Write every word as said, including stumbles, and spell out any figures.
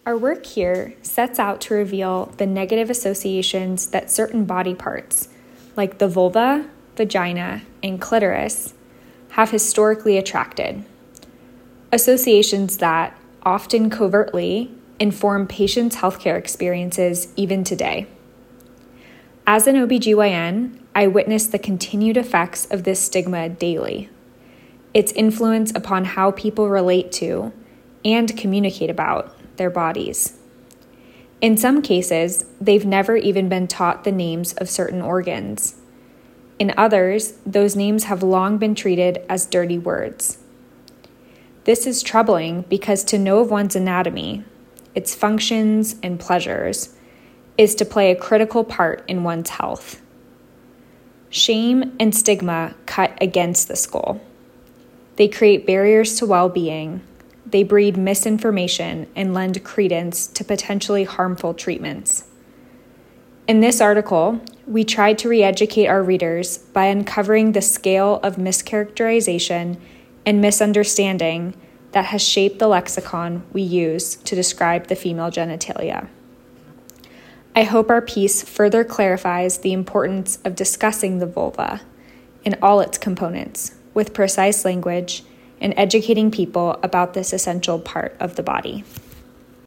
Our work here sets out to reveal the negative associations that certain body parts, like the vulva, vagina, and clitoris, have historically attracted. Associations that, often covertly, inform patients' healthcare experiences even today. As an O B G Y N, I witness the continued effects of this stigma daily, its influence upon how people relate to and communicate about their bodies. In some cases, they've never even been taught the names of certain organs. In others, those names have long been treated as dirty words. This is troubling because to know of one's anatomy, its functions and pleasures, is to play a critical part in one's health. Shame and stigma cut against this goal. They create barriers to well-being. They breed misinformation and lend credence to potentially harmful treatments. In this article, we tried to re-educate our readers by uncovering the scale of mischaracterization and misunderstanding that has shaped the lexicon we use to describe the female genitalia. I hope our piece further clarifies the importance of discussing the vulva in all its components with precise language and educating people about this essential part of the body.